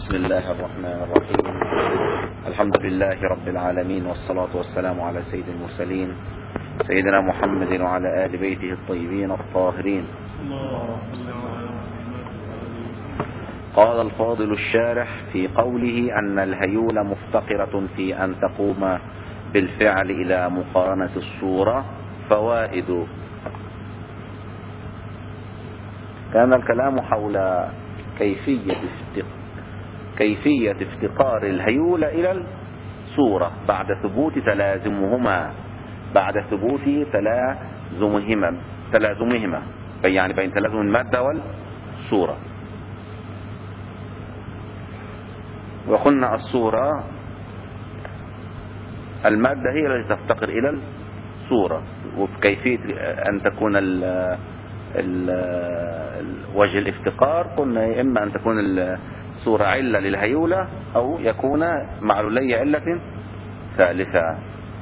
بسم الله الرحمن الرحيم. الحمد لله رب العالمين، والصلاة والسلام على سيد المرسلين سيدنا محمد وعلى آل بيته الطيبين الطاهرين. قال الفاضل الشارح في قوله أن الهيول مفتقرة في أن تقوم بالفعل إلى مقارنة الصورة. فوائد: كان الكلام حول كيفية افتقار الهيول إلى الصورة بعد ثبوت تلازمهما يعني بين تلازم المادة والصورة. وقلنا الصورة المادة هي التي تفتقر إلى الصورة، وكيفية أن تكون وجه الافتقار قلنا إما أن تكون الصورة علة للهيولة أو يكون معلولي علة ثالثة.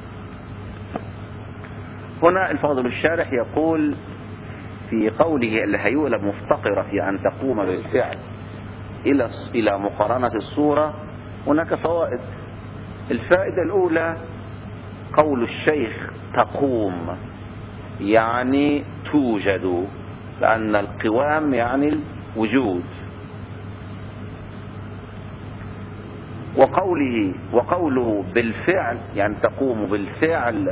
هنا الفاضل الشارح يقول في قوله الهيولة مفتقرة في أن تقوم بالفعل إلى مقارنة الصورة هناك فوائد. الفائدة الأولى قول الشيخ تقوم يعني توجد، لأن القوام يعني الوجود. وقوله بالفعل يعني تقوم بالفعل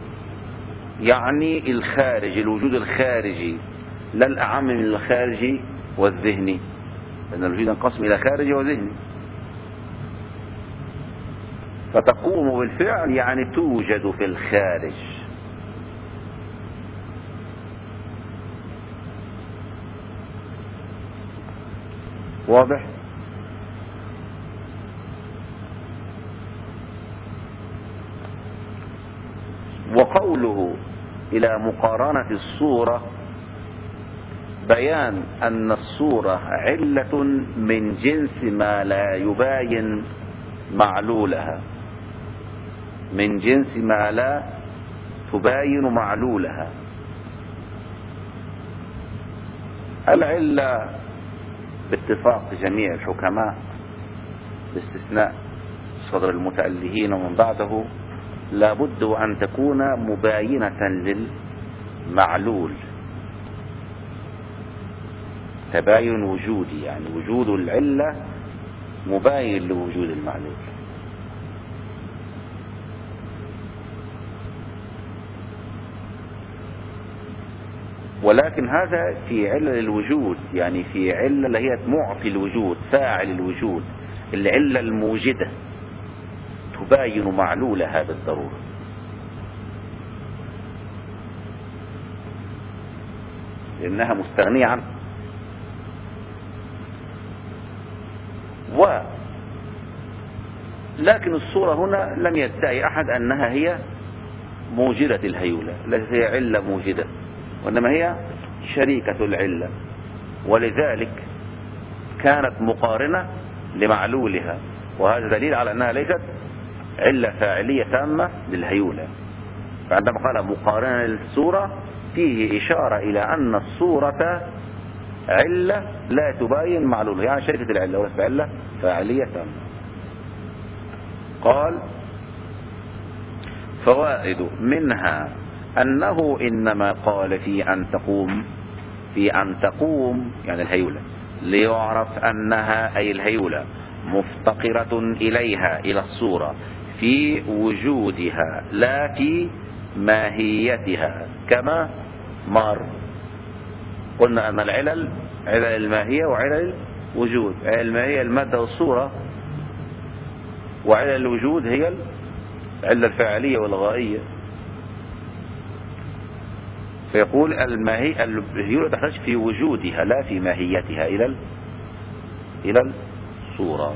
يعني الخارج، الوجود الخارجي، لا الأعم من الخارجي والذهني، لأن الوجود ينقسم إلى خارجي وذهني. فتقوم بالفعل يعني توجد في الخارج. واضح؟ وقوله إلى مقارنة الصورة بيان أن الصورة علة من جنس ما لا يباين معلولها، من جنس ما لا تباين معلولها. العلة باتفاق جميع الحكماء باستثناء صدر المتألهين ومن بعده لابد أن تكون مباينة للمعلول، تباين وجودي، يعني وجود العلة مباين لوجود المعلول. ولكن هذا في علة الوجود، يعني في علة اللي هي معطي الوجود، فاعل الوجود، العلة الموجدة تباين معلولها بالضرورة. لأنها مستغنية عنه. لكن الصورة هنا لم يدعي أحد أنها هي موجدة الهيولة، ليست هي علة موجدة، وإنما هي شريكة العلة، ولذلك كانت مقارنة لمعلولها، وهذا دليل على أنها ليست علة فاعلية تامة للهيولة. فعندما قال مقارنة للصورة فيه إشارة إلى أن الصورة علة لا تباين معلولها، يعني شركة العلة وليست علة فاعلية تامة. قال: فوائد منها أنه إنما قال في أن تقوم يعني الهيولة ليعرف أنها أي الهيولة مفتقرة إليها إلى الصورة في وجودها لا في ماهيتها، كما مر. قلنا أن علل الماهية وعلل الوجود. علل الماهية المادة والصورة، وعلل الوجود هي العلة الفاعلية والغائية. فيقول الهيولة تحتاج في وجودها لا في ماهيتها إلى الصورة.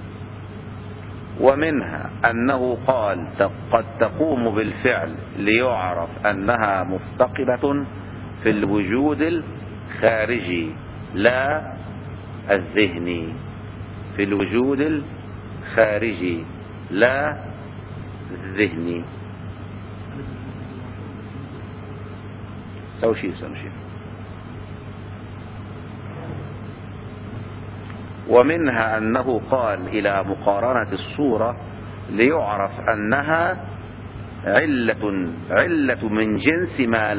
ومنها أنه قال قد تقوم بالفعل ليعرف أنها مفتقرة في الوجود الخارجي لا الذهني، في الوجود الخارجي لا الذهني. سوي شيء ومنها أنه قال إلى مقارنة الصورة ليعرف أنها علة من جنس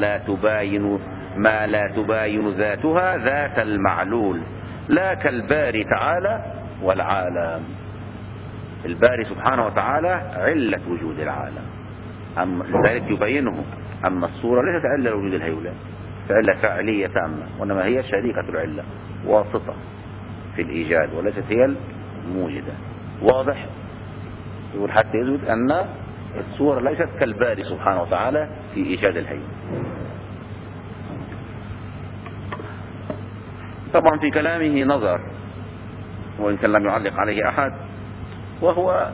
ما لا تباين ذاتها ذات المعلول، لا كالباري تعالى والعالم. الباري سبحانه وتعالى علة وجود العالم، لذلك يبينه. أما الصورة ليست علة لوجود الهيولة، علة فعلية تامة، وإنما هي شريكة العلة، واسطة في الإيجاد، وليست هي الموجدة. واضح؟ يقول حتى يثبت أن الصورة ليست كالباري سبحانه وتعالى في إيجاد الهيولة. طبعا في كلامه نظر، وإن كان لم يعلق عليه أحد، وهو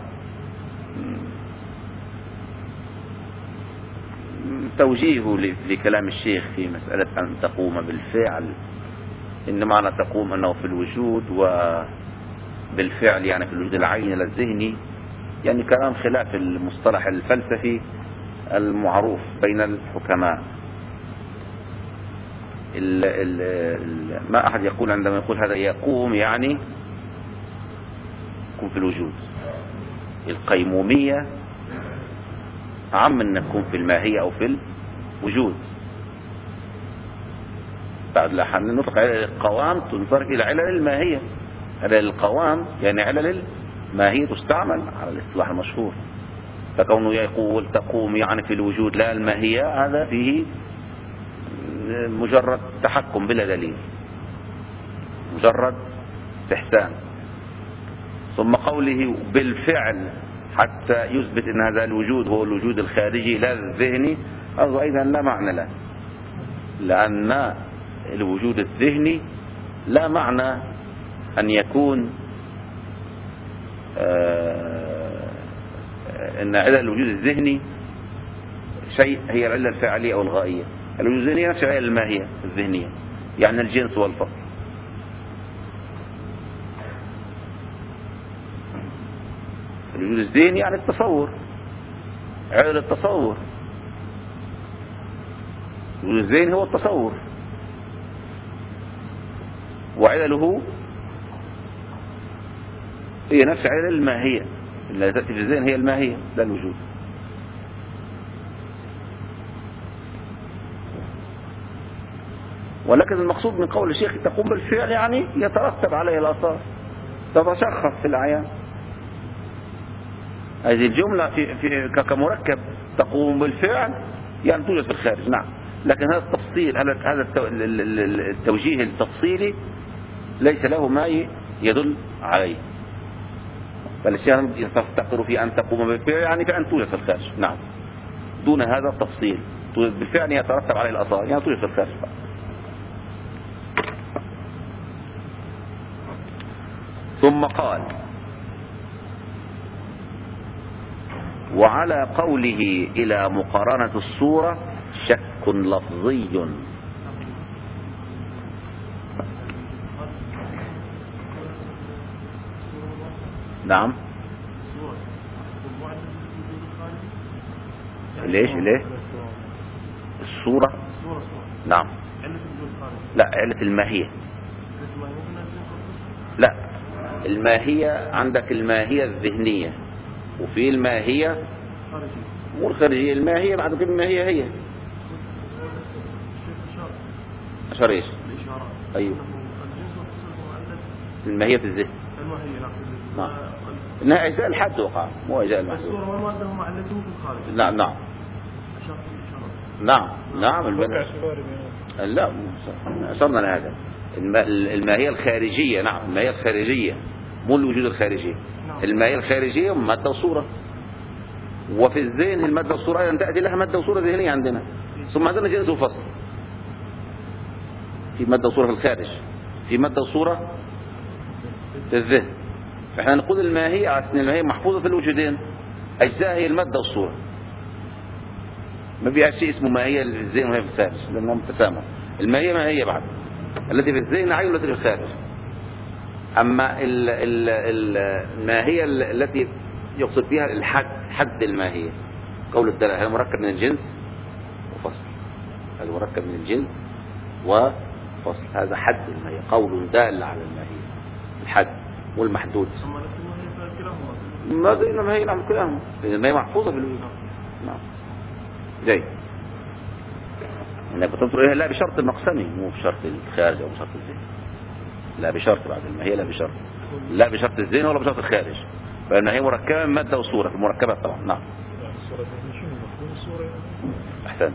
توجيه لكلام الشيخ في مسألة أن تقوم بالفعل، إن معنى تقوم أنه في الوجود، وبالفعل يعني في الوجود العيني لا الذهني، يعني كلام خلاف المصطلح الفلسفي المعروف بين الحكماء. ما أحد يقول عندما يقول هذا يقوم يعني يكون في الوجود. القيمومية عم أن نكون في الماهية أو في الوجود. بعد لحن نطلق على القوام تنطلق إلى علل الماهية. علل القوام يعني علل الماهية تستعمل على الاصطلاح المشهور. فكونه يقول تقوم يعني في الوجود لا الماهية، هذا فيه مجرد تحكم بلا دليل، مجرد استحسان. ثم قوله بالفعل حتى يثبت ان هذا الوجود هو الوجود الخارجي لا الذهني، هذا ايضا لا معنى له، لان الوجود الذهني لا معنى ان يكون ان علة الوجود الذهني شيء هي العلة الفعلية او الغائية. الوجود الذهني نفس العلة الماهية الذهنية، يعني الجنس والفصل. الوجود الذهني يعني التصور، علة التصور. الوجود الذهني هو التصور، وعلله هي نفس علة الماهية التي تأتي في الذهن، هي الماهية لا الوجود. ولكن المقصود من قول الشيخ تقوم بالفعل يعني يترتب عليه الآثار، تتشخص في الأعيان. هذه الجملة كمركب تقوم بالفعل يعني توجد في الخارج، نعم. لكن هذا التفصيل، هذا التوجيه التفصيلي ليس له ما يدل عليه. فالشيء تفتقر في أن تقوم بالفعل يعني كأن توجد في الخارج، نعم، دون هذا التفصيل. توجد بالفعل يترتب عليه الآثار يعني توجد في الخارج. ثم قال وعلى قوله إلى مقارنة الصورة شك لفظي. نعم. ليش الصورة؟ نعم. لا، علة الماهية. لا، الماهية عندك الماهية الذهنية، وفي الماهية والخارجية. الماهية بعد كده الماهية هي أشار إيش؟ أيوه، الماهية في الذهن. نعم، إنها أجزاء الحد وقع، مو أجزاء المحدود. الصورة والمادة هم علتهم في الخارج. نعم نعم نعم نعم. لا، أشرنا لهذا. الماهية الخارجية، نعم، الماهية الخارجية مو الوجود الخارجي. الماهية الخارجية مادة وصورة، وفي الذهن المادة والصورة أيضا تأتي لها مادة وصورة ذهنية عندنا. ثم عندنا جنس وفصل، في مادة وصورة في الخارج، في مادة وصورة في الذهن. فإحنا نقول الماهية على أن الماهية محفوظة في الوجودين، أجزاء هي المادة والصورة. ما بيعش شيء اسمه ماهية الذهن وهي في الخارج، لأنهم تسامح. الماهية ماهية بعد، التي في الذهن عين والتي في الخارج. أما الماهية التي يقصد بها الحد، حد الماهية، قول الدلالة هذا مركب من الجنس وفصل. هذا مركب من الجنس وفصل، هذا حد الماهية، قول دال على الماهية، الحد. والمحدود. ما زي ما هي نعم كلاهما، لأن هي محفوظة بالوجود. نعم جيد. انك بتنظر لا بشرط المقسمي، مو بشرط الخارج او بشرط الذهن. لا بشرط بعد الماهية، لا بشرط، لا بشرط الذهن ولا بشرط الخارج، فإن هي مركبة من مادة وصورة، في المركبات طبعا. نعم. الصورة شنو مفهوم الصورة؟ أحسنت.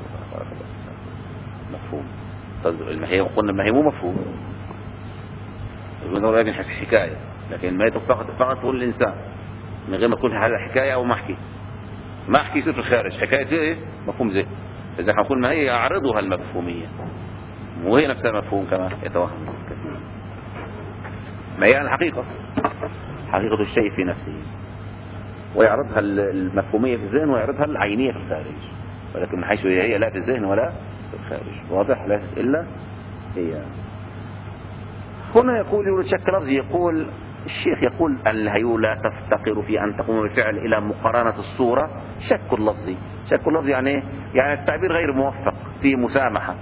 مفهوم. الماهية قلنا الماهية مو مفهوم. الماهية من حكاية، لكن الماهية فقط تقول الإنسان من غير ما تكون هذا حكاية أو محكي. ما أحكي يصير في الخارج، حكاية إيه؟ مفهوم زي. إذا هنقول ما هي يعرضها المفهومية، وهي نفسها مفهوم كما يتوهم كثير. ما هي الحقيقة، حقيقة الشيء في نفسه، ويعرضها المفهومية في الذهن ويعرضها العينية في الخارج، ولكن من حيث هي لا في الذهن ولا في الخارج. واضح؟ لا إلا هي. هنا يقول شك لفظي، يقول الشيخ يقول الهيولة تفتقر في أن تقوم بالفعل إلى مقارنة الصورة. شك لفظي، شك لفظي يعني يعني التعبير غير موفق، فيه مسامحة.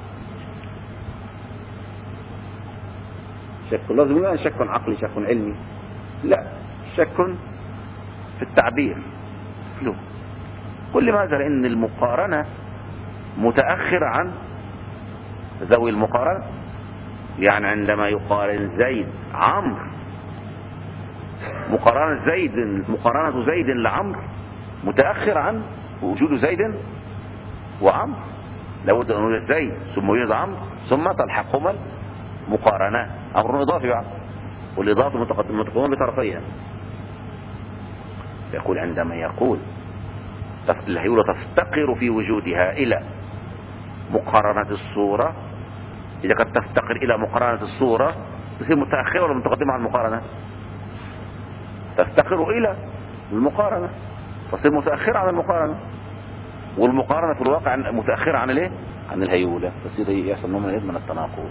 شك لفظي لا شك عقلي، شك علمي، لا، شك في التعبير. له كل ما زال إن المقارنة متأخر عن ذوي المقارنة. يعني عندما يقارن زيد عمرو، مقارنة زيد لعمرو متأخر عن وجود زيد وعمرو. لابد أن يوجد زيد ثم يوجد عمرو ثم تلحقهما مقارنة، أمر إضافي بعد، والإضافة متقدمة بطرفيها. يقول عندما يقول الهيولة تفتقر في وجودها إلى مقارنة الصورة، إذا كانت تفتقر إلى مقارنة الصورة تصير متأخرة ولا متقدمة عن المقارنة؟ تفتقر إلى المقارنة تصير متأخرة عن المقارنة، والمقارنة في الواقع متأخرة عن الايه؟ عن الهيولة، تصير يحصل نوع من التناقض.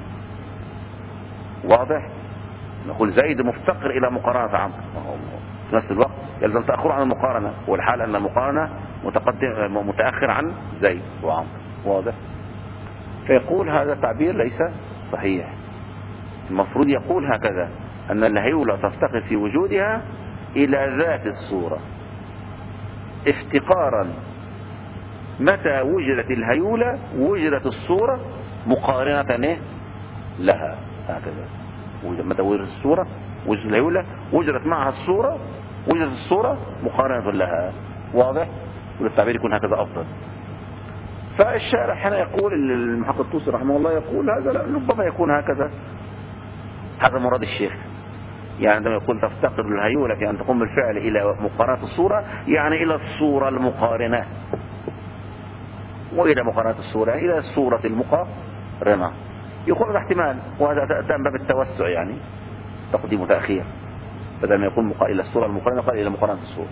واضح؟ نقول زيد مفتقر إلى مقارنة عمرو، في نفس الوقت يلزم تأخر عن المقارنة، والحال أن المقارنة متأخر عن زيد وعمرو. واضح؟ فيقول هذا التعبير ليس صحيح، المفروض يقول هكذا أن الهيولة تفتقر في وجودها إلى ذات الصورة افتقارا متى وجدت الهيولة وجدت الصورة مقارنة لها، هكذا متى وجدت الصورة وجدت الهيولة وجدت معها الصورة، وجدت الصورة مقارنة لها. واضح؟ والتعبير يكون هكذا أفضل. فالشارح هنا يقول، المحقق الطوسي رحمه الله يقول هذا لا، ربما يكون هكذا، هذا مراد الشيخ. يعني عندما يقول تفتقر الهيولة في أن تقوم بالفعل إلى مقارنة الصورة، يعني إلى الصورة المقارنة، وإلى مقارنة الصورة إلى الصورة المقارنة. يقول احتمال، وهذا من باب التوسع، يعني تقديم وتأخير، بدل ما يقول إلى الصورة المقارنة قال إلى مقارنة الصورة.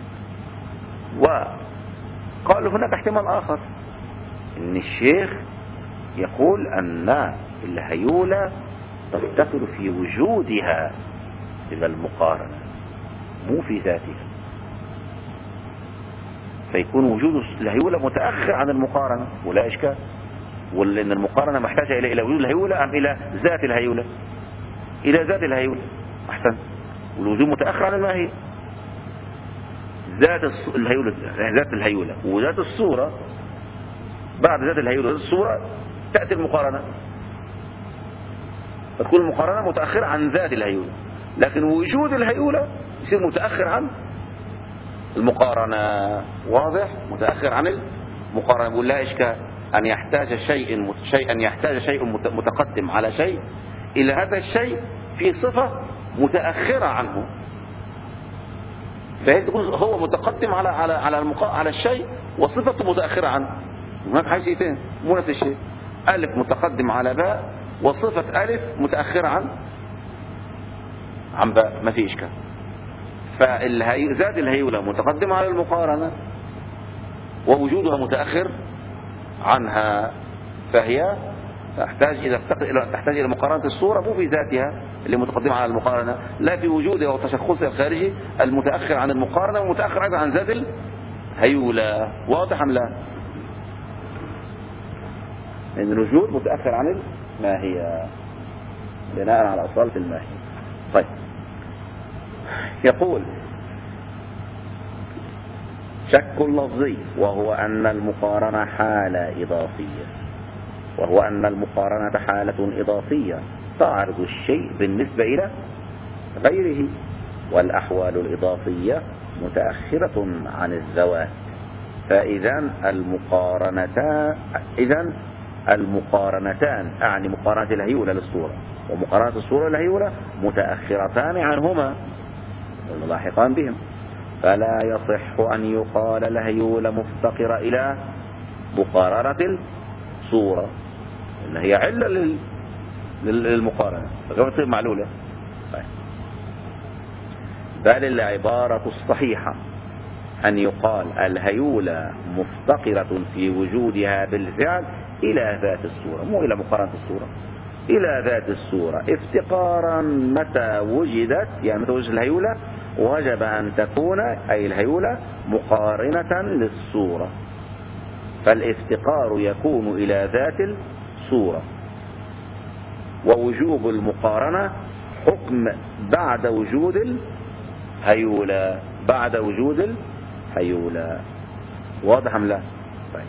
وقالوا هناك احتمال آخر، إن الشيخ يقول أن الهيولة تفتقر في وجودها إلى المقارنة مو في ذاتها، فيكون وجود الهيولة متأخر عن المقارنة ولا إشكال، ولأن المقارنة محتاجة إلى وجود الهيولة أم إلى ذات الهيولة؟ إلى ذات الهيولة. أحسن. والوجود متأخر عن الماهية. ذات الهيولة وذات الصورة، بعد ذات الهيولة الصورة تأتي المقارنة، فتكون المقارنة متأخرة عن ذات الهيولة، لكن وجود الهيولة يصير متأخر عن المقارنة. واضح؟ متأخر عن المقارنة. ولا إشكال أن يحتاج شيء متقدم على شيء إلى هذا الشيء في صفة متأخرة عنه، فهي تكون هو متقدم على الشيء وصفته متأخرة عنه. هناك حيثيتين مو نفس الشيء، ألف متقدم على باء وصفة ألف متأخرة عن باء، ما في إشكال. فذات الهيولة متقدمة على المقارنة ووجودها متأخر عنها، فهي تحتاج إلى مقارنة الصورة مو في ذاتها اللي متقدمة على المقارنة، لا في وجودها وتشخصها الخارجي المتأخر عن المقارنة ومتأخر أيضا عن ذات الهيولة. واضح أم لا؟ لأن الوجود متأخر عن الماهية بناء على أصالة الماهية. طيب، يقول شك لفظي وهو أن المقارنة حالة إضافية، وهو أن المقارنة حالة إضافية تعرض الشيء بالنسبة إلى غيره، والأحوال الإضافية متأخرة عن الذوات. فإذا المقارنتان أعني مقارنة الهيولة للصورة ومقارنة الصورة للهيولة متأخرتان عنهما وملاحقان بهم، فلا يصح أن يقال الهيولة مفتقرة إلى مقارنة الصورة، إن هي علة للمقارنة فكيف تصير معلولة؟ بل العبارة الصحيحة أن يقال الهيولة مفتقرة في وجودها بالفعل إلى ذات الصورة، مو إلى مقارنة الصورة، إلى ذات الصورة افتقارا متى وجدت، يعني متى وجدت الهيولة وجب أن تكون أي الهيولة مقارنة للصورة، فالافتقار يكون إلى ذات الصورة، ووجوب المقارنة حكم بعد وجود الهيولة، بعد وجود الهيولة. واضح أم لا؟ طيب.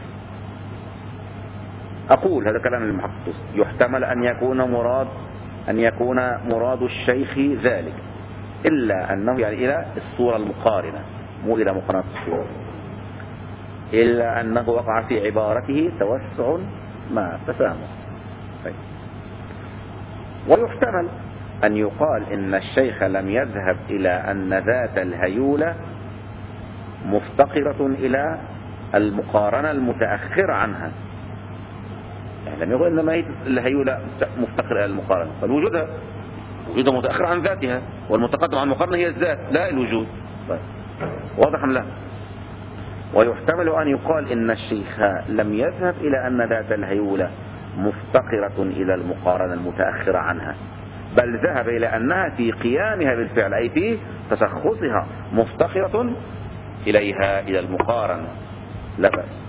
أقول هذا كلام المحقق، يحتمل أن يكون مراد الشيخ ذلك، إلا أنه يعني إلى الصورة المقارنة مو إلى مقارنة الصورة، إلا أنه وقع في عبارته توسع مع تسامح. طيب. ويحتمل أن يقال إن الشيخ لم يذهب إلى أن ذات الهيولة مفتقرة إلى المقارنة المتأخرة عنها، يعني لم يقل إنما هي الهيولة مفتقرة إلى المقارنة، فالوجودها وجودها متأخر عن ذاتها، والمتقدم عن المقارنة هي الذات لا الوجود. طيب. واضح أم لا؟ ويحتمل أن يقال إن الشيخ لم يذهب إلى أن ذات الهيولة مفتقرة إلى المقارنة المتأخرة عنها، بل ذهب إلى أنها في قيامها بالفعل أي في تشخصها مفتقرة إليها إلى المقارنة، لا بأس.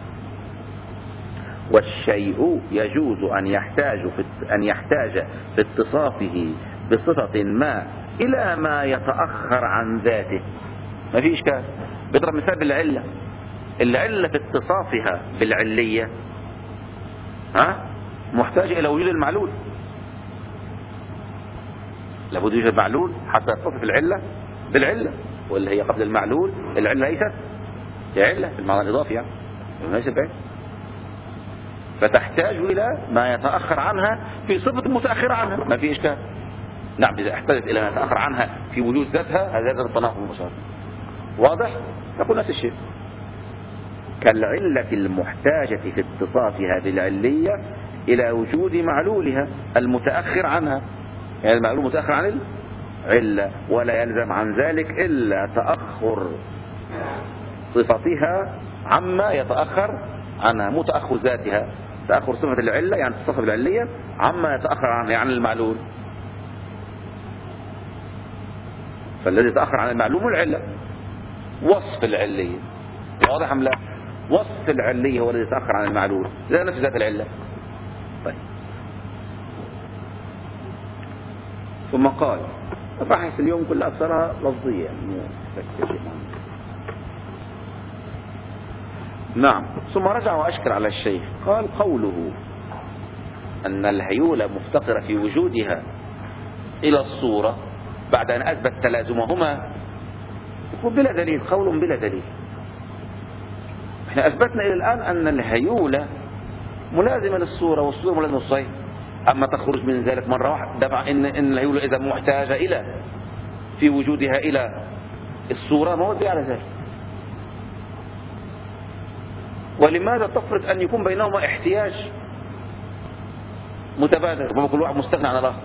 والشيء يجوز أن يحتاج في اتصافه بصفة ما إلى ما يتأخر عن ذاته، ما في إشكال. بضرب مثال بالعلة، العلة في اتصافها بالعلية محتاج إلى وجود المعلول، لابد يوجد معلول حتى يتصف العلة بالعلة، واللي هي قبل المعلول العلة ليست علة في المعنى الإضافي يعني ليست بعلة، فتحتاج إلى ما يتأخر عنها في صفة متأخرة عنها، ما في إشكال. نعم إذا احتاجت إلى ما يتأخر عنها في وجود ذاتها هذا التناقض المشاهد. واضح؟ نقول نفس الشيء كالعلة المحتاجة في اتصافها بالعلية إلى وجود معلولها المتأخر عنها، يعني المعلول متأخر عن العلة، ولا يلزم عن ذلك إلا تأخر صفتها عما يتأخر عنها، مو تأخر ذاتها، تأخر صفة العلة يعني تصف بالعلية عما يتأخر عنها يعني المعلول، فالذي يتأخر عن المعلوم العلة وصف العلية. واضح أم لا؟ وصف العلية هو الذي يتأخر عن المعلول لا نفس ذات العلة. طيب. ثم قال بحث اليوم كل أكثرها لفظية نعم. ثم رجع وأشكر على الشيخ قال قوله أن الهيولة مفتقرة في وجودها إلى الصورة بعد أن أثبت تلازمهما يكون بلا دليل، قول بلا دليل. احنا أثبتنا إلى الآن أن الهيولة ملازمة للصورة والصورة ملازمة للصحيح، أما تخرج من ذلك مرة واحدة دفع إن الهيولة إذا محتاجة إلى في وجودها إلى الصورة ما هو دليل على ذلك. ولماذا تفرض أن يكون بينهما احتياج متبادل وكل واحد مستغني عن الآخر؟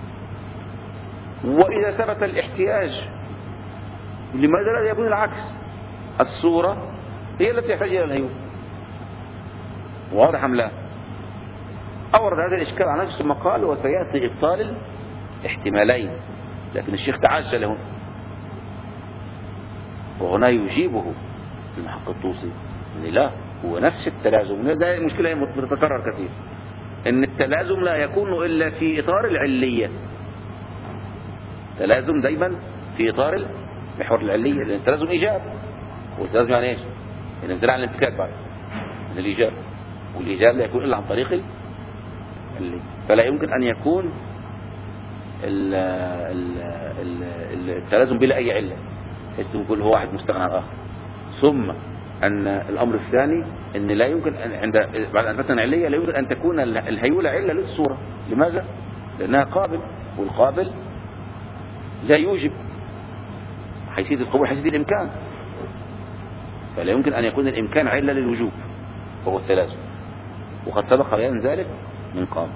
وإذا ثبت الاحتياج لماذا لا يكون العكس؟ الصورة هي التي تحتاج إلى الهيولة. واضح أم لا؟ أورد هذا الإشكال على نفسه ثم قال وسيأتي إبطال الاحتمالين، لكن الشيخ تعجل هنا، وهنا يجيبه المحقق الطوسي إن لا هو نفس التلازم. ده المشكلة متكرر كثير، إن التلازم لا يكون إلا في إطار العلية، تلازم دايما في إطار محور العلية، لأن التلازم إيجاب، والتلازم يعني إيش؟ يعني امتناع عن الانفكاك بعد من الإيجاب، والإيجاب لا يكون إلا عن طريق العلية. فلا يمكن أن يكون التلازم بلا أي علة، حيث كل هو واحد مستغنى عن الآخر. ثم أن الأمر الثاني أن لا يمكن بعد أن أثبتنا العلية لا يمكن أن تكون الهيولة علة للصورة. لماذا؟ لأنها قابل، والقابل لا يوجب حيثية القبول حيثية الإمكان، فلا يمكن أن يكون الإمكان علة للوجوب وهو التلازم، وقد سبق بيان ذلك من قبل.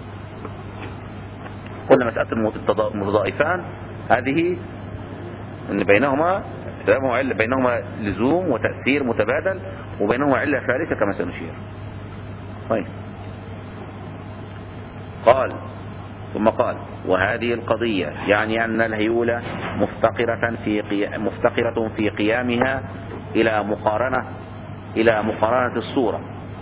قلنا مسألة المتضائفان هذه أن بينهما علة، بينهما لزوم وتأثير متبادل، وبينهما علة ثالثة كما سنشير. طيب، ثم قال وهذه القضية يعني أن الهيولة مفتقرة في قيامها إلى مقارنة الصورة،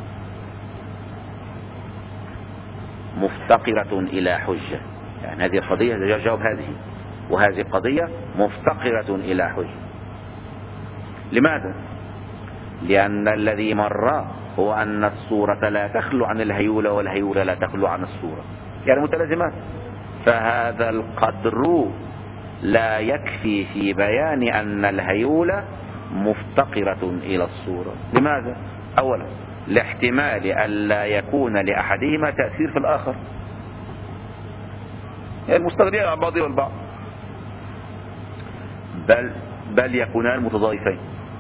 مفتقرة إلى حجة. يعني هذه القضية جواب هذه، وهذه القضية مفتقرة إلى حجة. لماذا؟ لأن الذي مر هو أن الصورة لا تخلو عن الهيولة، والهيولة لا تخلو عن الصورة، يعني متلازمات. فهذا القدر لا يكفي في بيان أن الهيولة مفتقرة إلى الصورة. لماذا؟ أولا لاحتمال أن لا يكون لأحدهما تأثير في الآخر، يعني المستغنيين عن بعضهم البعض، بل يكونان متضايفين.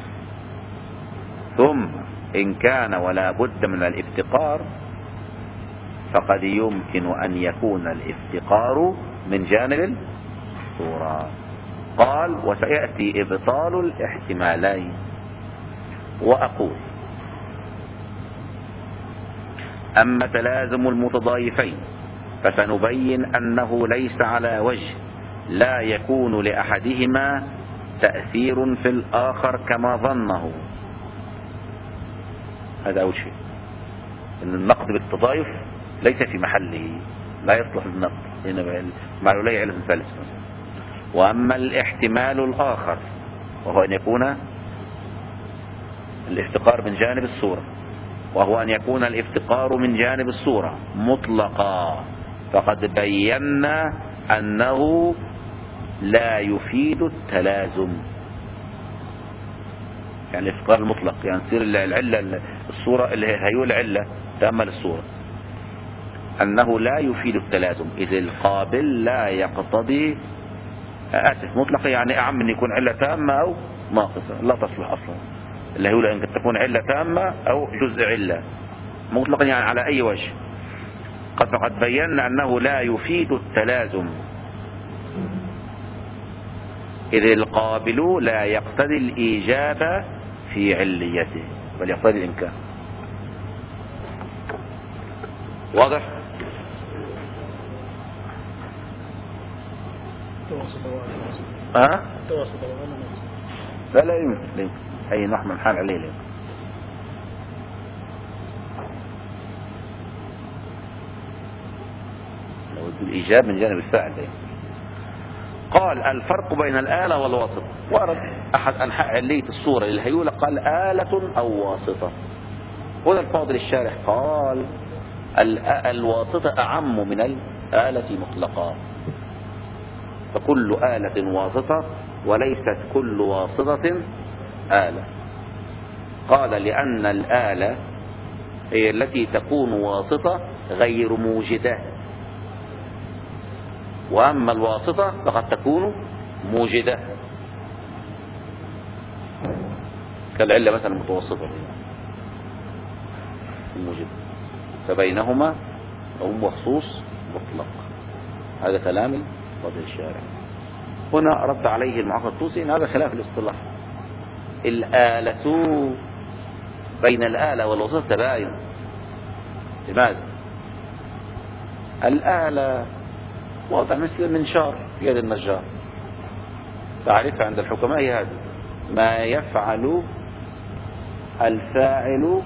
ثم إن كان ولا بد من الافتقار فقد يمكن أن يكون الافتقار من جانب الصورة. قال وسيأتي إبطال الاحتمالين. وأقول أما تلازم المتضايفين فسنبين أنه ليس على وجه لا يكون لأحدهما تأثير في الآخر كما ظنه. هذا أول شيء، أن النقد بالتضايف ليس في محله، لا يصلح للنقد، لأن معلولية علة ثالث. وأما الاحتمال الآخر وهو أن يكون الافتقار من جانب الصورة، وهو أن يكون الافتقار من جانب الصورة مطلقا، فقد بينا أنه لا يفيد التلازم. يعني الافتقار المطلق يعني تصير العلة الصورة اللي هي العلة تأمل الصورة، أنه لا يفيد التلازم، إذ القابل لا يقتضي مطلق، يعني أعم من يكون علة تامة أو ناقصة، لا تصلح أصلا. اللي هو أن تكون علة تامة أو جزء علة مطلقا، يعني على أي وجه. فقد بينا أنه لا يفيد التلازم، إذ القابل لا يقتضي الإيجاب في عليته، بل يقتضي الإمكان. واضح؟ لا يمكن أي نوع من حال عليه لك. لو الإيجاب من جانب الفاعل ده. قال الفرق بين الآلة والواسطة. ورد أحد أنحاء علية الصورة للهيولة قال آلة أو واسطة. هنا الفاضل الشارح قال الواسطة أعم من الآلة مطلقا، فكل آلة واسطة وليست كل واسطة آلة. قال لأن الآلة هي التي تكون واسطة غير موجدة، وأما الواسطة فقد تكون موجدة، كالعلة مثلا المتوسطة الموجدة، فبينهما هم مخصوص مطلق. هذا كلام الفاضل الشارع. هنا رد عليه المعقد الطوسي ان هذا خلاف الاصطلاح. الآلة بين الآلة والوسط تباين. لماذا؟ الآلة وضع مثل المنشار في يد النجار، تعرفها عند الحكماء هي هذا: ما يفعل الفاعل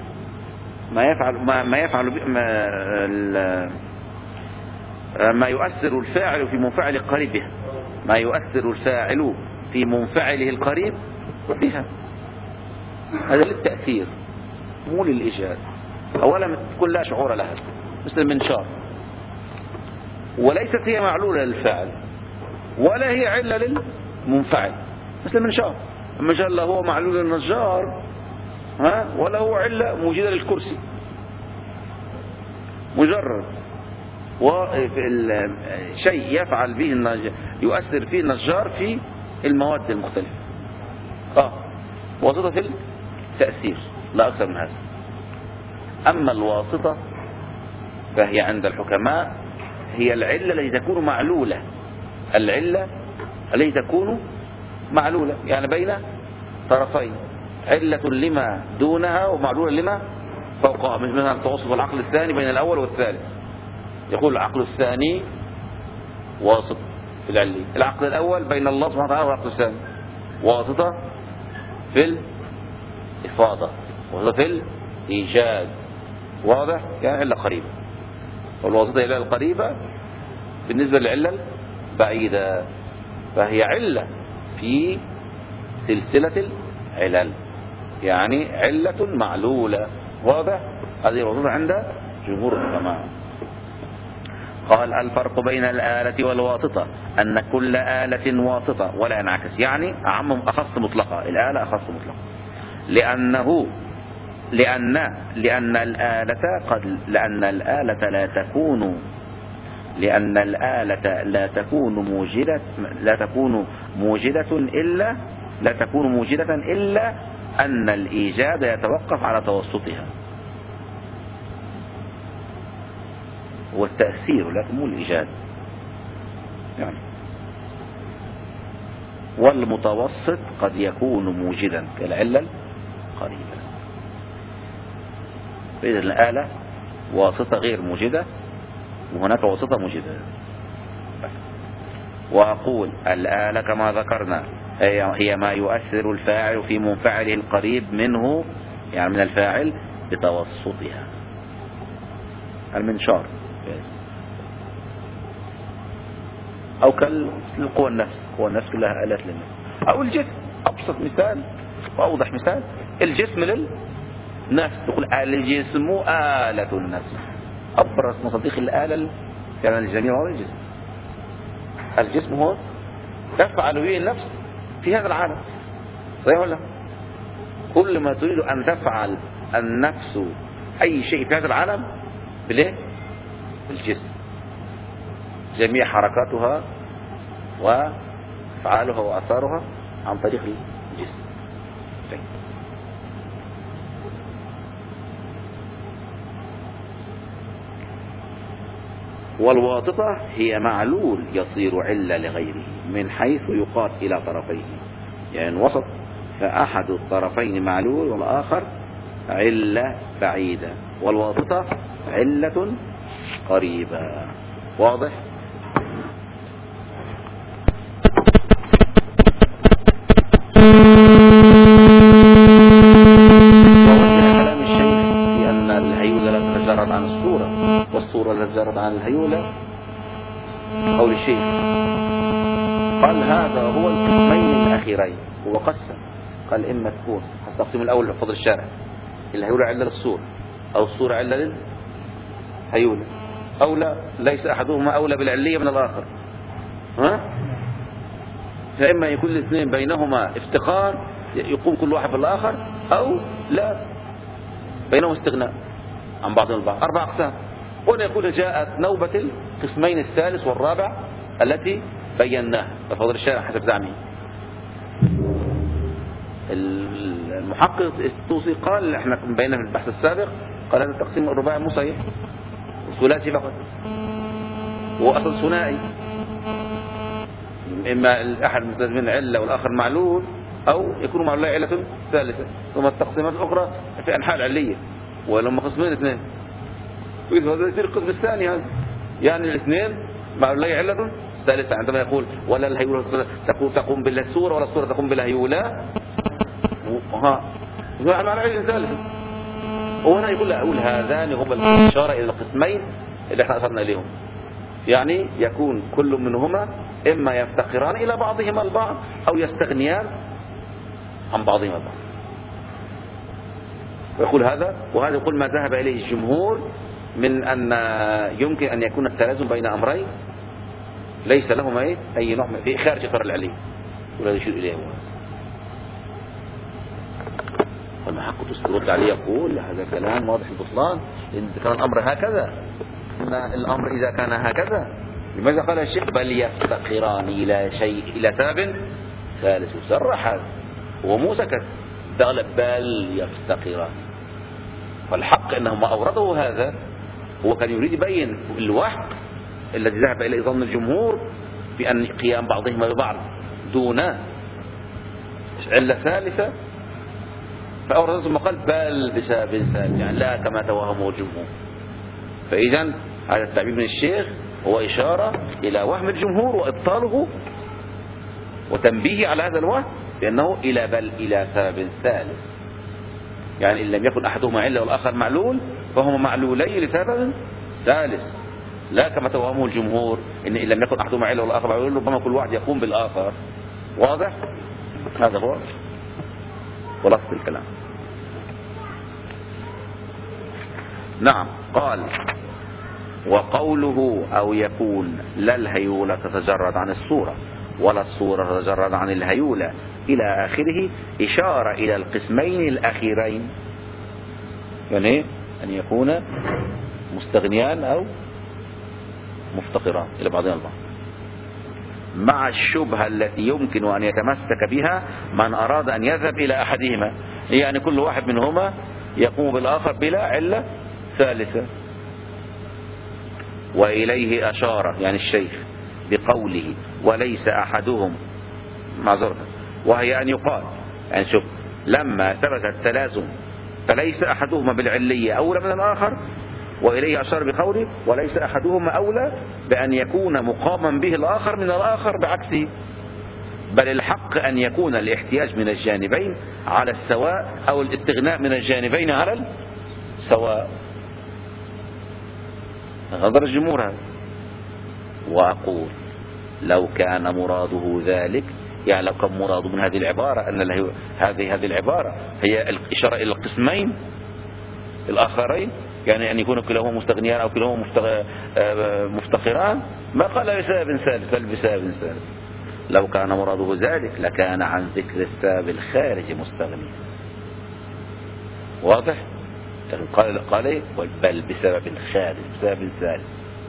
ما يؤثر الفاعل في منفعل قريبه، ما يؤثر الفاعل في منفعله القريب بها. هذا للتأثير مو للإيجاد. أولا تكون لا شعور لها مثل المنشار، وليست هي معلولة للفاعل ولا هي علة للمنفعل مثل المنشار. المنشار لا هو معلول للنجار ولا هو علة موجودة للكرسي، مجرد شيء يفعل به يؤثر فيه النجار في المواد المختلفة، واسطة في التأثير لا أكثر من هذا. أما الواسطة فهي عند الحكماء هي العلة التي تكون معلولة، العلة التي تكون معلولة يعني بين طرفين، علة لما دونها ومعلولة لما فوقها. مش مثلا توصف العقل الثاني بين الأول والثالث، يقول العقل الثاني واسط في العلي، العقل الأول بين الله سبحانه وتعالى والعقل الثاني واسطة في الإفاضة، واسطة في الإيجاد، واضح؟ يعني علة قريبة، والواسطة هي العلة القريبة بالنسبة للعلة البعيدة، فهي علة في سلسلة العلل، يعني علة معلولة، واضح؟ هذه الواسطة عند جمهور العلماء. قال الفرق بين الآلة والواسطة أن كل آلة واسطة ولا ينعكس، يعني أعم أخص مطلقة، الآلة أخص مطلقة، لأن الآلة لا تكون موجدة إلا أن الإيجاد يتوقف على توسطها، والتأثير لكن مو الإيجاد يعني. والمتوسط قد يكون موجدا كالعلة القريبة. فإذا الآلة واسطة غير موجدة وهناك واسطة موجدة. وأقول الآلة كما ذكرنا هي ما يؤثر الفاعل في منفعله القريب منه، يعني من الفاعل بتوسطها. المنشار أو كالقوى النفس، قوى النفس كلها آلات للنفس، أو الجسم. أبسط مثال وأوضح مثال الجسم للنفس، تقول الجسم آلة النفس، أبرز مصادق الآلة كان الجميع هو الجسم. الجسم هو تفعل به النفس في هذا العالم، صحيح ولا؟ كل ما تريد أن تفعل النفس أي شيء في هذا العالم بالإيه؟ بالجسم، جميع حركاتها وأفعالها وآثارها عن طريق الجسم. والواسطة هي معلول يصير علة لغيره من حيث يقال إلى طرفيه، يعني وسط فأحد الطرفين معلول والآخر علة بعيدة، والواسطة علة قريبة، واضح؟ الزرد عن الهيولة قول الشيخ قال هذا هو القسمين الأخيرين، هو قسم قال إما تكون التقسيم الأول لفضل الشارع الهيولة علة للصورة أو الصورة علة للهيولة، أو لا ليس أحدهما أولى بالعلية من الآخر، فإما يكون الاثنين بينهما افتقار يقوم كل واحد بالآخر، أو لا بينهما استغناء عن بعضهم البعض. 4 أقسام. هنا يقول جاءت نوبة القسمين الثالث والرابع التي بيناها بفضل الشارع حسب زعمه. المحقق الطوسي قال احنا بينا في البحث السابق قال هذا التقسيم الرباعي مو صحيح، الثلاثي فقط، هو اصل ثنائي، اما الاحد من علة والاخر معلول، او يكون معلول علة ثالثة، ثم التقسيمات الاخرى في انحاء العلية، ولما قسمين اثنين هذا يصير القسم الثاني هذا، يعني الاثنين معلول علة ثالثة، عندما يقول ولا الهيولة تقوم بالصورة ولا الصورة تقوم بالهيولة، معنى علة ثالثة. وهنا يقول هذان هما الإشارة إلى القسمين اللي احنا أشرنا إليهم، يعني يكون كل منهما إما يفتقران إلى بعضهما البعض أو يستغنيان عن بعضهما البعض. ويقول هذا، وهذا يقول ما ذهب إليه الجمهور من أن يمكن أن يكون التلازم بين أمرين ليس لهما أي نوع في خارج إطار العلي، ولا يشير إليه هو. والمحقق ترد عليه يقول هذا كلام واضح البطلان، إن كان الأمر هكذا، إن الأمر إذا كان هكذا لماذا قال الشيخ بل يفتقران إلى شيء، إلى سبب ثالث؟ صرح هذا هو مو سكت، بل يفتقران. فالحق أنه ما أورده هذا هو كان يريد يبين الوحق الذي ذهب إليه ظن الجمهور بأن قيام بعضهما ببعض دون علة ثالثة، فأورده ثم قال بل بسبب ثالث، يعني لا كما توهمه الجمهور. فإذا هذا التعبير من الشيخ هو إشارة إلى وهم الجمهور وإبطاله وتنبيه على هذا الوهم بأنه إلى سبب ثالث. يعني إن لم يكن أحدهما علة والآخر معلول فهما معلولين لسبب ثالث، لا كما توهمه الجمهور إن لم يكن أحدهما علة والآخر معلول ربما كل واحد يقوم بالآخر. واضح؟ هذا هو خلاصة الكلام. نعم. قال وقوله أو يكون لا الهيولة تتجرد عن الصورة ولا الصورة تتجرد عن الهيولة إلى آخره إشارة إلى القسمين الأخيرين، يعني أن يكون مستغنيان أو مفتقران إلى بعضهم البعض، مع الشبهة التي يمكن أن يتمسك بها من أراد أن يذهب إلى أحدهما، يعني كل واحد منهما يقوم بالآخر بلا علة ثالثة. وإليه أشار يعني الشيخ بقوله وليس أحدهم معذرة، وهي أن يقال يعني شوف لما ثبت التلازم فليس أحدهما بالعلية أولى من الآخر، وإليه أشار بقوله وليس أحدهما أولى بأن يكون مقاما به الآخر من الآخر بعكسه، بل الحق أن يكون الاحتياج من الجانبين على السواء أو الاستغناء من الجانبين على السواء. نظر الجمهور هذا. وأقول لو كان مراده ذلك، يعني لو كان مراده من هذه العبارة أن هذه العبارة هي الإشارة إلى القسمين الآخرين، يعني أن يكون كلاهما مستغنيان أو كلاهما مفتقران، ما قال بسبب ثالث بل بسبب ثالث. لو كان مراده ذلك لكان عن ذكر السبب الخارج مستغني. واضح؟ قال بل بسبب خارج بسبب ثالث.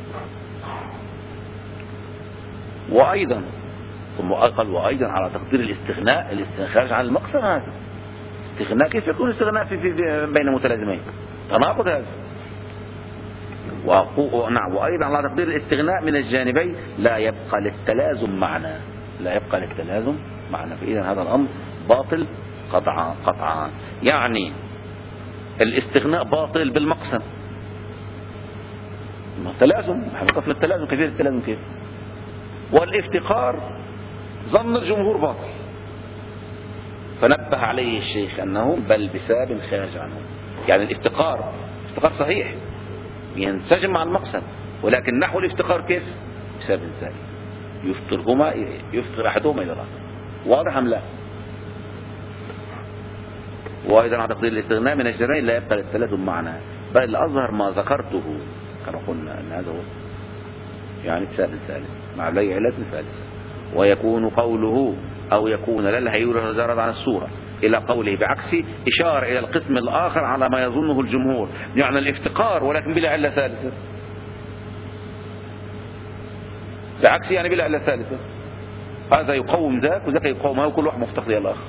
وأيضا ثم قال وأيضا على تقدير الاستغناء خارج عن المقصد. هذا استغناء كيف يكون استغناء في بين متلازمين؟ تناقض هذا. نعم. وأيضا على تقدير الاستغناء من الجانبين لا يبقى للتلازم معنى، لا يبقى للتلازم معنى. فإذا هذا الأمر باطل قطعا. يعني الاستغناء باطل بالمقسم، تلازم حقيقة التلازم كثير التلازم كيف. والافتقار ظن الجمهور باطل، فنبه عليه الشيخ أنه بل بسبب خارج عنه. يعني الافتقار صحيح ينسجم مع المقسم، ولكن نحو الافتقار كيف؟ بسبب ثاني يفتقر أحدهما إلى الآخر. واضح أم لا؟ وأيضا على تقدير الاستغناء من الجانبين لا يبقى للتلازم معنى، بل الأظهر ما ذكرته كما قلنا أن هذا هو يعني بسبب ثالث مع لي علة ثالثة. ويكون قوله أو يكون لا الهيولة تجرد عن الصورة إلى قوله بعكسه إشارة إلى القسم الآخر على ما يظنه الجمهور، يعني الافتقار ولكن بلا علة ثالثة. بعكس يعني بلا علة ثالثة، هذا يقوم ذاك وذاك يقوم هذا، وكل واحد مفتقر إلى الآخر.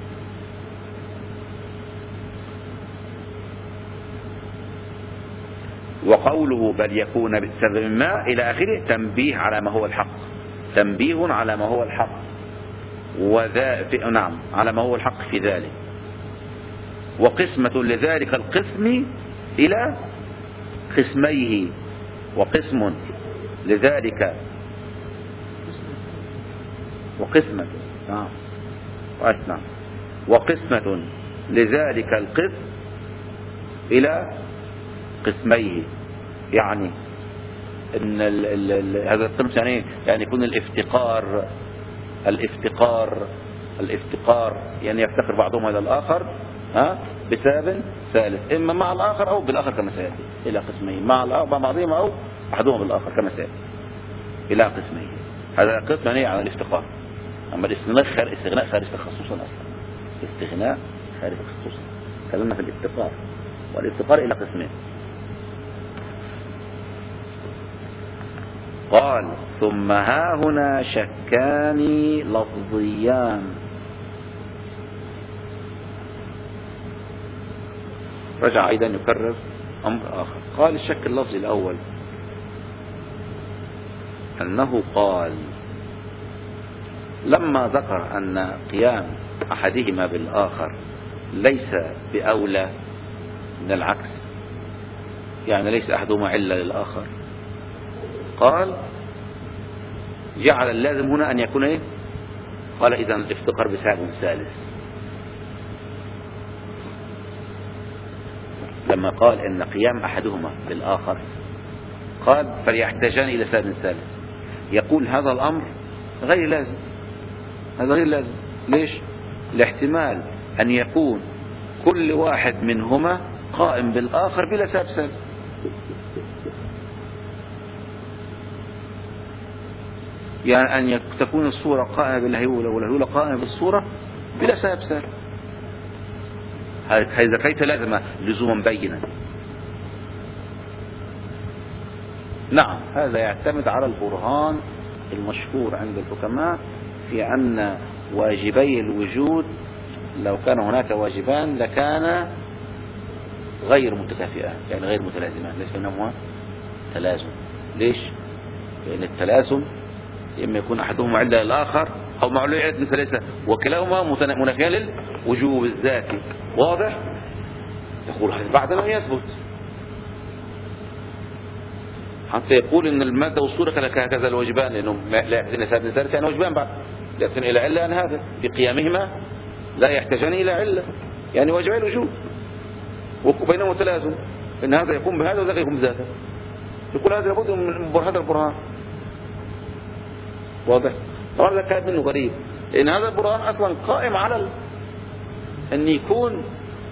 وقوله بل يكون بسبب ما إلى آخره تنبيه على ما هو الحق، تنبيه على ما هو الحق نعم على ما هو الحق في ذلك. وقسمة لذلك القسم إلى قسميه، وقسم لذلك وقسمة نعم وقسمة لذلك القسم إلى قسميه، يعني ان هذا الطمس يعني يكون الافتقار يعني يفتقر بعضهم الى الاخر بسبب ثالث، اما مع الاخر او بالاخر كما سياتي الى قسمين، مع بعضهم او احدهم بالاخر كما سياتي الى قسمين. هذا قسم على الافتقار. اما الاستغناء خارج تخصصا اصلا، استغناء خارج تخصصا. تكلمنا في الافتقار، والافتقار الى قسمين. قال ثم ها هنا شكان لفظيان. رجع أيضا يكرر أمر آخر. قال الشك اللفظي الأول أنه قال لما ذكر أن قيام أحدهما بالآخر ليس بأولى من العكس، يعني ليس أحدهما علة للآخر، قال جعل اللازم هنا أن يكون إيه؟ قال إذن الافتقار بسبب ثالث. لما قال إن قيام أحدهما بالآخر قال فليحتاجان إلى سبب ثالث، يقول هذا الأمر غير لازم. هذا غير لازم. ليش؟ لاحتمال أن يكون كل واحد منهما قائم بالآخر بلا سبب ثالث. يعني أن تكون الصورة قائمة بالهيولة والهيولة قائمة بالصورة بلا سبب ثالث. هذا كيف لازم لزوما بينا. نعم، هذا يعتمد على البرهان المشهور عند الحكماء في أن واجبي الوجود لو كان هناك واجبان لكان غير متكافئان، يعني غير متلازمان، ليس بينهما تلازم. ليش؟ لأن التلازم إما يكون أحدهما علة للآخر أو معلول علة مثلثة، وكلاهما منافيان للوجوب الذاتي. واضح؟ يقول هذا بعد لم يثبت، حتى يقول إن المادة والصورة كهكذا الواجبان، لأنهم لا يحتاجون سبب ثالث، يعني واجبان بعد لا يحتاجون إلى علة، أن هذا في قيامهما لا يحتاجان إلى علة، يعني واجبي الوجود وبينهما تلازم، إن هذا يقوم بهذا وذاك يقوم بذاته. يقول هذا لابد من هذا البرهان. واضح؟ طبعا هذا كان منه غريب، لأن هذا البرهان أصلا قائم على أن يكون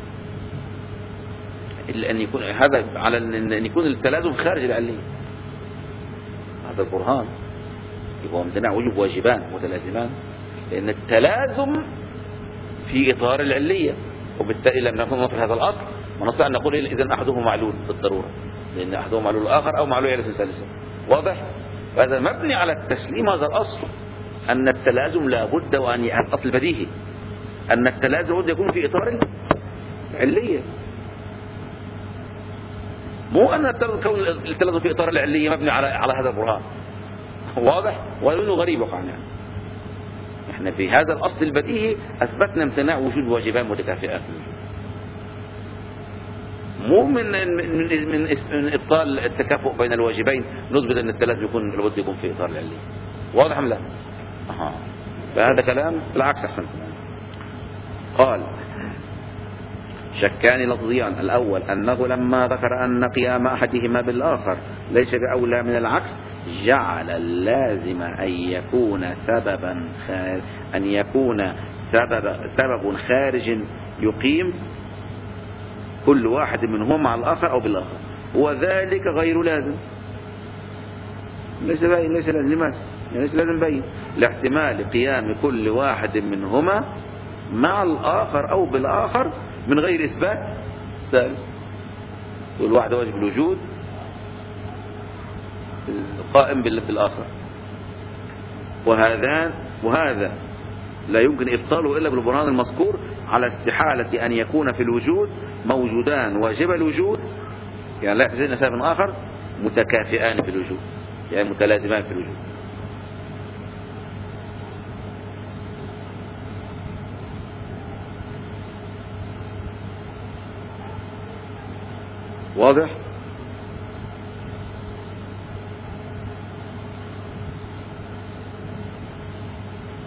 هذا على أن يكون التلازم خارج العلية. هذا البرهان يبقى امتناع وجوب واجبان متلازمان، لأن التلازم في إطار العلية، وبالتالي لم نكن نطرح هذا الأصل ونستطيع أن نقول إذن أحدهما معلول بالضرورة، لأن أحدهما معلول الآخر أو معلول علة ثالثة. واضح؟ هذا مبني على التسليم هذا الأصل، أن التلازم لابد وأن الأصل بديهي أن التلازم لابد يكون في إطار العلية، مو أن التلازم في إطار العلية مبني على هذا البرهان. واضح؟ ولأنه غريب وقعا. يعني احنا في هذا الأصل البديهي أثبتنا امتناع وجود واجبان متكافئان، مو من إبطال التكافؤ بين الواجبين نثبت أن التلازم لابد يكون في إطار العلية. واضح أم لا؟ فهذا كلام بالعكس أحسن. قال شكان لفظيان. الأول أنه لما ذكر أن قيام أحدهما بالآخر ليس بأولى من العكس جعل اللازم أن يكون سبب خارج يقيم كل واحد منهما مع الآخر أو بالآخر، وذلك غير لازم. ليس لازم بين لاحتمال قيام كل واحد منهما مع الآخر أو بالآخر من غير إثبات ثالث. كل واحد واجب الوجود قائم بالآخر، وهذا لا يمكن إبطاله إلا بالبرهان المذكور على استحالة أن يكون في الوجود موجودان واجب الوجود، يعني لا يحتاجون سبب آخر متكافئان في الوجود، يعني متلازمان في الوجود. واضح؟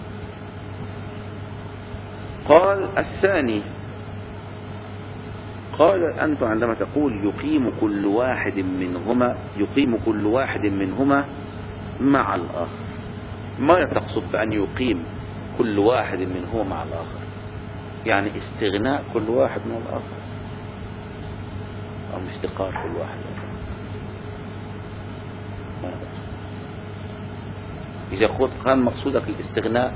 قال الثاني قال أنت عندما تقول يقيم كل واحد منهما مع الآخر، ماذا تقصد بأن يقيم كل واحد منهما مع الآخر؟ يعني استغناء كل واحد من الآخر أو افتقار كل واحد من الآخر؟ إذا كان مقصودك الاستغناء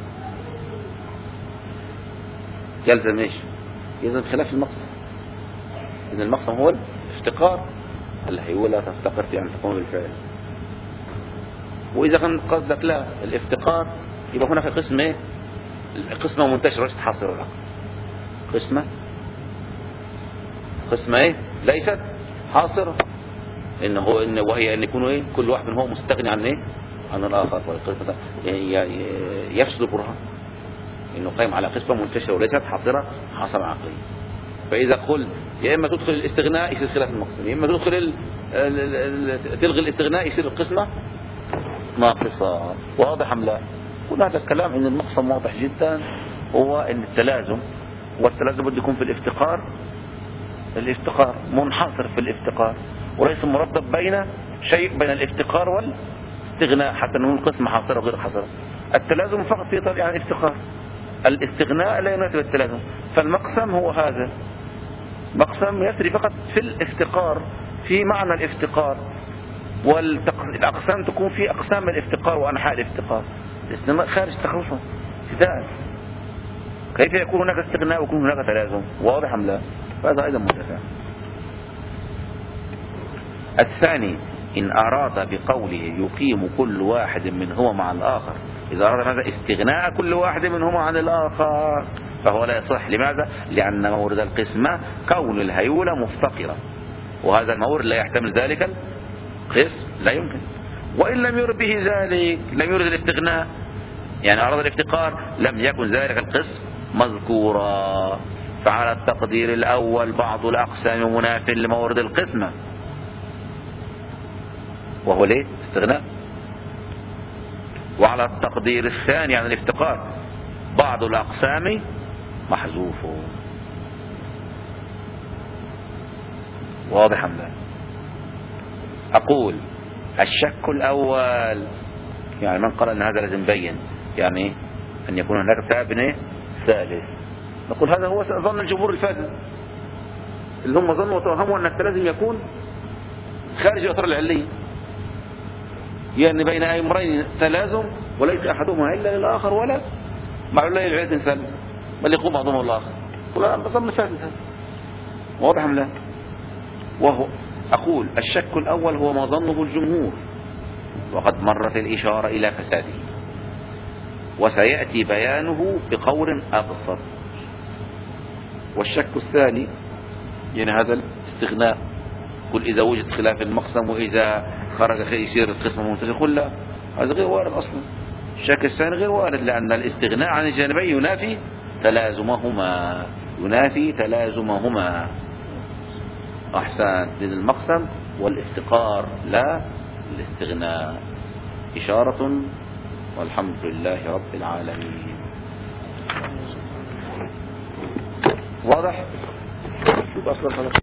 يلزم ايش؟ يلزم خلاف المقصد. إن المقصد هو الافتقار، الهيولة تفتقر في أن تقوم بالفعل. وإذا كان قصدك لا الافتقار، يبقى هنا في قسم ايه؟ قسمة منتشرة ليست حاصرة العقل. قسمة ايه؟ ليست حاصرة، وهي أن يكون ايه؟ كل واحد منهم مستغني عن ايه؟ عن الآخر. يفسد البرهان إنه قائم على قسمة منتشرة وليست حاصرة عقلية. فإذا قلت يا إما تدخل الاستغناء يصير خلاف المقسم، يا إما تدخل تلغي الاستغناء يصير القسمة ناقصة. واضح أم لا؟ كل هذا الكلام إن المقسم واضح جدا، هو إن التلازم، والتلازم بده يكون في الافتقار منحصر في الافتقار، وليس مرتب بين الافتقار والاستغناء حتى نقول القسمة حاصرة وغير حاصرة. التلازم فقط في طريق عن الافتقار، الاستغناء لا يناسب التلازم. فالمقسم هو هذا، مقسم يسري فقط في الافتقار، في معنى الافتقار، والأقسام تكون في أقسام الافتقار وأنحاء الافتقار. الاستغناء خارج تخصصه ابتداء. كيف يكون هناك استغناء ويكون هناك تلازم؟ واضح أم لا؟ فهذا أيضا مرتفع. الثاني إن أراد بقوله يقيم كل واحد منهما مع الآخر، إذا أراد هذا استغناء كل واحد منهما عن الآخر فهو لا يصح. لماذا؟ لأن مورد القسمة كون الهيولة مفتقرة، وهذا المورد لا يحتمل ذلك القسم، لا يمكن. وإن لم يرد به ذلك، لم يرد الاستغناء، يعني أراد الافتقار، لم يكن ذلك القسم مذكورا. فعلى التقدير الأول بعض الأقسام مناف لمورد القسمة، وهو ليه؟ استغناء. وعلى التقدير الثاني عن الافتقار بعض الأقسام محذوف. واضح أم لا؟ أقول الشك الأول، يعني من قال أن هذا لازم يبين، يعني أن يكون هناك سبب ثالث. نقول هذا هو ظن الجمهور الفاسد، اللي هم ظنوا وتوهموا أن التلازم يكون خارج إطار العلية، يعني بين أمرين تلازم وليس أحدهما إلا للآخر ولا معلولي العلة ثالث، بل يقوم بعضهما الآخر. قل ظن فاسد هذا. واضح أم لا؟ وهو أقول الشك الأول هو ما ظنه الجمهور، وقد مرت الإشارة إلى فساده، وسيأتي بيانه بقول أبسط. والشك الثاني يعني هذا الاستغناء، قل إذا وجد خلاف المقسم وإذا خرج يصير القسم منتهي، قل لا، هذا غير وارد أصلا. الشك الثاني غير وارد، لأن الاستغناء عن الجانبين ينافي تلازمهما. أحسن، للمقسم والافتقار لا الاستغناء. إشارة، والحمد لله رب العالمين. واضح؟